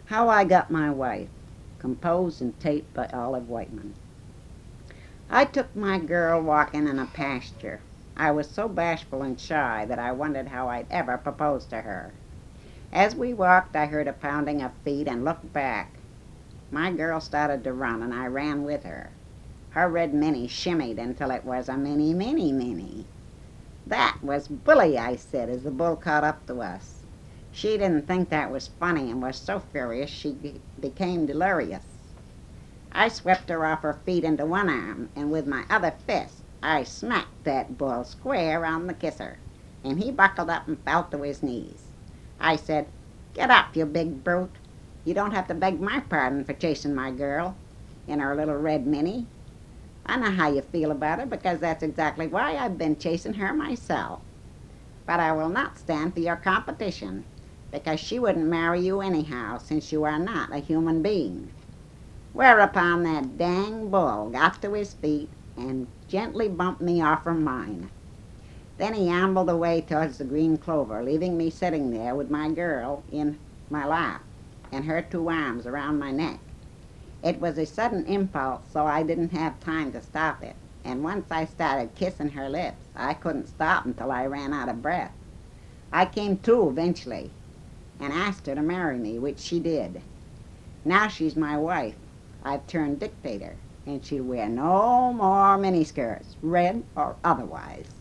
How I Got My Wife, composed and taped by Olive Whiteman. I took my girl walking in a pasture. I was so bashful and shy that I wondered how I'd ever propose to her. As we walked, I heard a pounding of feet and looked back. My girl started to run, and I ran with her. Her red mini shimmied until it was a mini, mini, mini. That was bully, I said, as the bull caught up to us. She didn't think that was funny and was so furious she became delirious. I swept her off her feet into one arm, and with my other fist I smacked that bull square on the kisser, and he buckled up and fell to his knees. I said, "Get up, you big brute. You don't have to beg my pardon for chasing my girl in her little red mini. I know how you feel about it, because that's exactly why I've been chasing her myself. But I will not stand for your competition, because she wouldn't marry you anyhow, since you are not a human being." Whereupon that dang bull got to his feet and gently bumped me off from mine. Then he ambled away towards the green clover, leaving me sitting there with my girl in my lap and her two arms around my neck. It was a sudden impulse, so I didn't have time to stop it, and once I started kissing her lips, I couldn't stop until I ran out of breath. I came to eventually and asked her to marry me, which she did. Now she's my wife. I've turned dictator, and she'll wear no more miniskirts, red or otherwise.